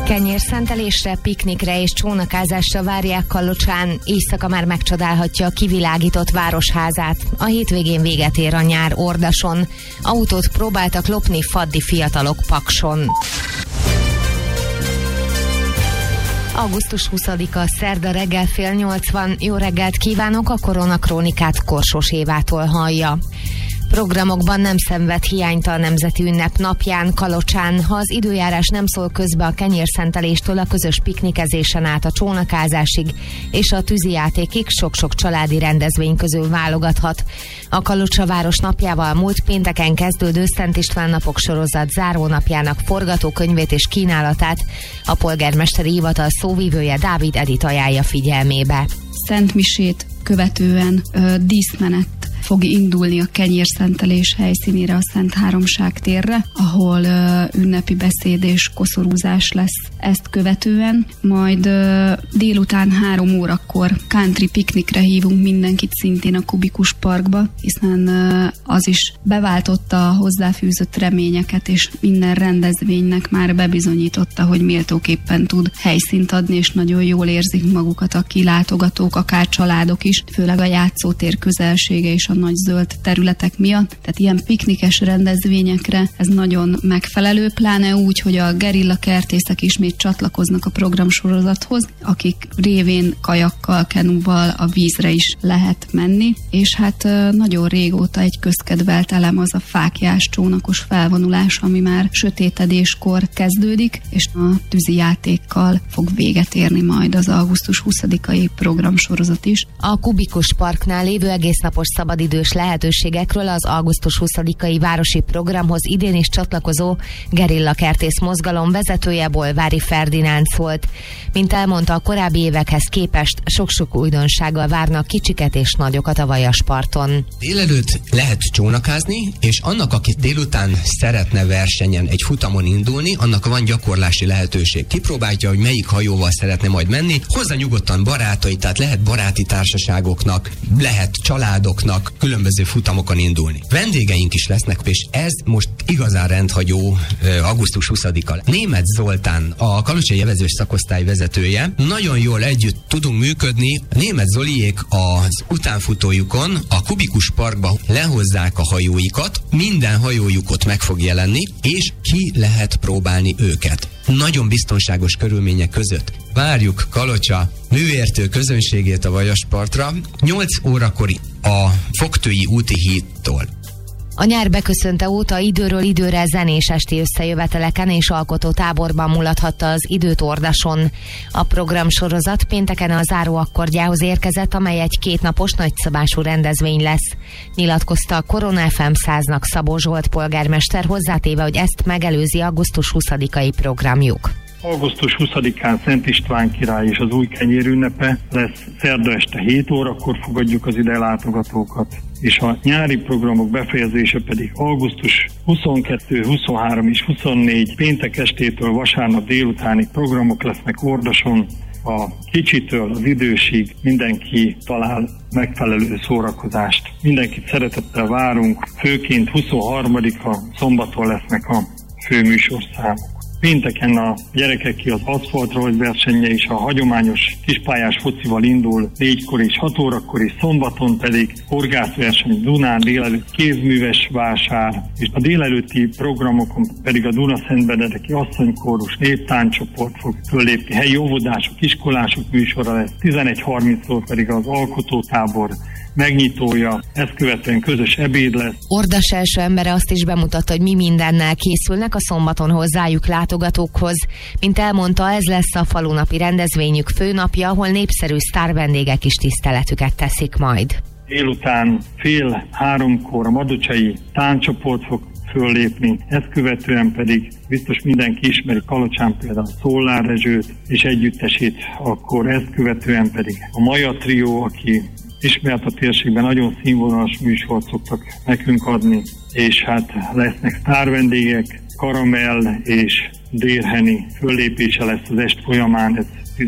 Kenyérszentelésre, piknikre és csónakázásra várják Kalocsán. Éjszaka már megcsodálhatja a kivilágított városházát. A hétvégén véget ér a nyár Ordason. Autót próbáltak lopni faddi fiatalok Pakson. Augusztus 20-a, szerda reggel 7:30. Jó reggelt kívánok, a Koronakrónikát Korsos Évától hallja. Programokban nem szenved hiányt a Nemzeti Ünnep napján Kalocsán. Ha az időjárás nem szól közbe a kenyérszenteléstől a közös piknikezésen át a csónakázásig és a tűzijátékig sok-sok családi rendezvény közül válogathat. A Kalocsa város napjával múlt pénteken kezdődő Szent István napok sorozat zárónapjának forgatókönyvét és kínálatát a polgármesteri hivatal szóvivője Dávid Edit ajánlja figyelmébe. Szent misét követően díszmenet fog indulni a kenyérszentelés helyszínére, a Szent Háromság térre, ahol ünnepi beszéd és koszorúzás lesz ezt követően. Majd délután 3 órakor country piknikre hívunk mindenkit szintén a Kubikus Parkba, hiszen az is beváltotta a hozzáfűzött reményeket, és minden rendezvénynek már bebizonyította, hogy méltóképpen tud helyszínt adni, és nagyon jól érzik magukat a kilátogatók, akár családok is, főleg a játszótér közelsége és a nagy zöld területek miatt. Tehát ilyen piknikes rendezvényekre ez nagyon megfelelő, pláne úgy, hogy a gerilla kertészek ismét csatlakoznak a programsorozathoz, akik révén kajakkal, kenuval a vízre is lehet menni, és hát nagyon régóta egy közkedvelt elem az a fáklyás csónakos felvonulás, ami már sötétedéskor kezdődik, és a tűzijátékkal fog véget érni majd az augusztus 20-ai programsorozat is. A Kubikus Parknál lévő egésznapos szabadidős lehetőségekről az augusztus 20-ai városi programhoz idén is csatlakozó gerilla kertész mozgalom vezetője Bolvári Ferdinánd szólt. Mint elmondta, a korábbi évekhez képest sok-sok újdonsággal várnak kicsiket és nagyokat a Vajasparton. Délelőtt lehet csónakázni, és annak, aki délután szeretne versenyen egy futamon indulni, annak van gyakorlási lehetőség. Kipróbálja, hogy melyik hajóval szeretne majd menni. Hozzá nyugodtan barátai, tehát lehet baráti társaságoknak, lehet családoknak különböző futamokon indulni. Vendégeink is lesznek, és ez most igazán rendhagyó augusztus 20-a. Németh Zoltán, a kalocsai evezős szakosztály vezetője. Nagyon jól együtt tudunk működni. Németh Zoliék az utánfutójukon a Kubikus Parkba lehozzák a hajóikat, minden hajójuk ott meg fog jelenni, és ki lehet próbálni őket. Nagyon biztonságos körülmények között. Várjuk Kalocsa műértő közönségét a Vajaspartra 8 órakor a Fogtői úti hídtól. A nyár beköszönte óta időről időre zenés esti összejöveteleken és alkotótáborban mulathatta az időt Ordason. A programsorozat pénteken a záróakkordjához érkezett, amely egy 2 napos nagyszabású rendezvény lesz. Nyilatkozta a Korona FM 100-nak Szabó Zsolt polgármester, hozzátéve, hogy ezt megelőzi augusztus 20-ai programjuk. Augusztus 20-án Szent István király és az új kenyér ünnepe lesz, szerda este 7 órakor fogadjuk az ide látogatókat, és a nyári programok befejezése pedig augusztus 22, 23 és 24 péntek estétől vasárnap délutáni programok lesznek Ordason. A kicsitől az idősig mindenki talál megfelelő szórakozást. Mindenkit szeretettel várunk, főként 23-a szombaton lesznek a főműsorszámok. Pénteken a gyerekek az aszfaltrajz versenye és a hagyományos kispályás focival indul 4-kor és 6 órakor, és szombaton pedig horgászverseny Dunán, délelőtt kézműves vásár, és a délelőtti programokon pedig a Duna-Szentbenedeki asszonykórus néptánccsoport fog föllépni, helyi óvodások, iskolások műsora lesz, 11:30-tól pedig az alkotótábor megnyitója, ezt követően közös ebéd lesz. Ordas első embere azt is bemutatta, hogy mi mindennel készülnek a szombaton hozzájuk látogatókhoz. Mint elmondta, ez lesz a falunapi rendezvényük főnapja, ahol népszerű sztárvendégek is tiszteletüket teszik majd. Délután 2:30 a madocsai tánccsoport fog föllépni, ezt követően pedig biztos mindenki ismeri Kalocsán például Szollár Rezsőt és együttesét, akkor ezt követően pedig a Maja Trió, aki ismert a térségben, nagyon színvonalas műsort szoktak nekünk adni, és hát lesznek sztárvendégek, Karamell és Dérheni föllépése lesz az est folyamán, ez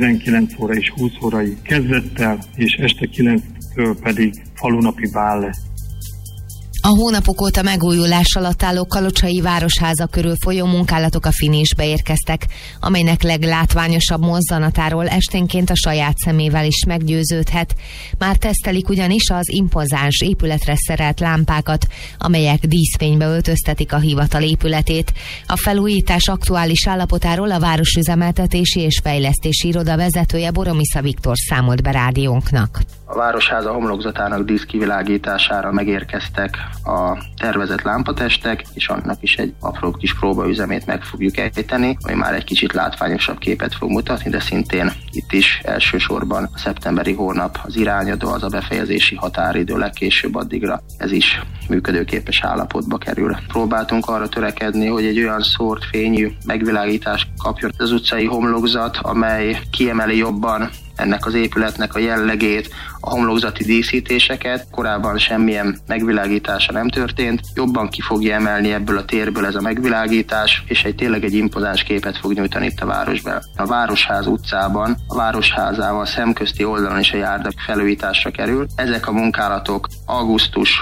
19 óra és 20 órai kezdettel, és este 9-től pedig falunapi bál lesz. A hónapok óta megújulás alatt álló Kalocsai városháza körül folyó munkálatok a finisbe érkeztek, amelynek leglátványosabb mozzanatáról esténként a saját szemével is meggyőződhet. Már tesztelik ugyanis az impozáns épületre szerelt lámpákat, amelyek díszfénybe öltöztetik a hivatal épületét. A felújítás aktuális állapotáról a Városüzemeltetési és Fejlesztési Iroda vezetője Boromisza Viktor számolt be rádiónknak. A Városháza homlokzatának díszkivilágítására megérkeztek a tervezett lámpatestek, és annak is egy apró kis próbaüzemét meg fogjuk ejteni, ami már egy kicsit látványosabb képet fog mutatni, de szintén itt is elsősorban a szeptemberi hónap az irányadó, az a befejezési határidő, legkésőbb addigra ez is működőképes állapotba kerül. Próbáltunk arra törekedni, hogy egy olyan szórt fényű megvilágítást kapjon az utcai homlokzat, amely kiemeli jobban ennek az épületnek a jellegét, a homlokzati díszítéseket. Korábban semmilyen megvilágítása nem történt. Jobban ki fogja emelni ebből a térből ez a megvilágítás, és tényleg egy impozáns képet fog nyújtani itt a városban. A Városház utcában, a Városházával szemközti oldalon is a járda felújításra kerül. Ezek a munkálatok augusztus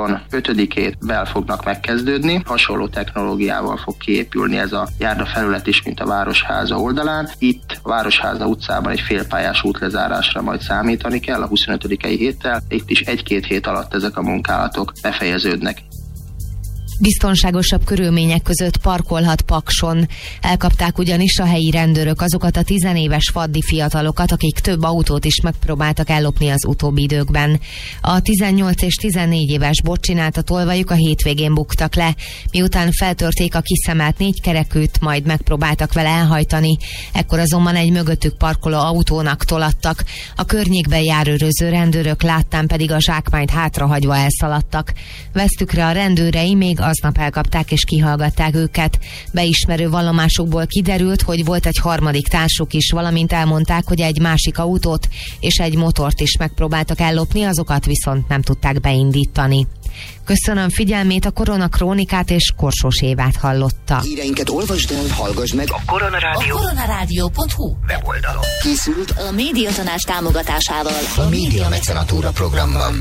25-ében fognak megkezdődni. Hasonló technológiával fog kiépülni ez a járda felület is, mint a Városháza oldalán. Itt a Városháza utcában egy félpályás útlezárásra majd számítani kell a 25. héttel. Itt is 1-2 hét alatt ezek a munkálatok befejeződnek. Biztonságosabb körülmények között parkolhat Pakson. Elkapták ugyanis a helyi rendőrök azokat a 10 éves faddi fiatalokat, akik több autót is megpróbáltak ellopni az utóbbi időkben. A 18 és 14 éves botcsinálta tolvajuk a hétvégén buktak le, miután feltörték a kiszemelt 4 kerekűt, majd megpróbáltak vele elhajtani. Ekkor azonban egy mögöttük parkoló autónak tolattak. A környékben járőröző rendőrök láttán pedig a zsákmányt hátrahagyva elszaladtak. Vesztükre a rendőrei még aznap elkapták és kihallgatták őket. Beismerő vallomásukból kiderült, hogy volt egy harmadik társuk is, valamint elmondták, hogy egy másik autót és egy motort is megpróbáltak ellopni, azokat viszont nem tudták beindítani. Köszönöm figyelmét, a Koronakrónikát és Korsós Évát hallotta. Híreinket olvasd el, hallgass meg a koronarádió.hu weboldalon. Készült a Médiatanács támogatásával a Média Mecenatúra programban.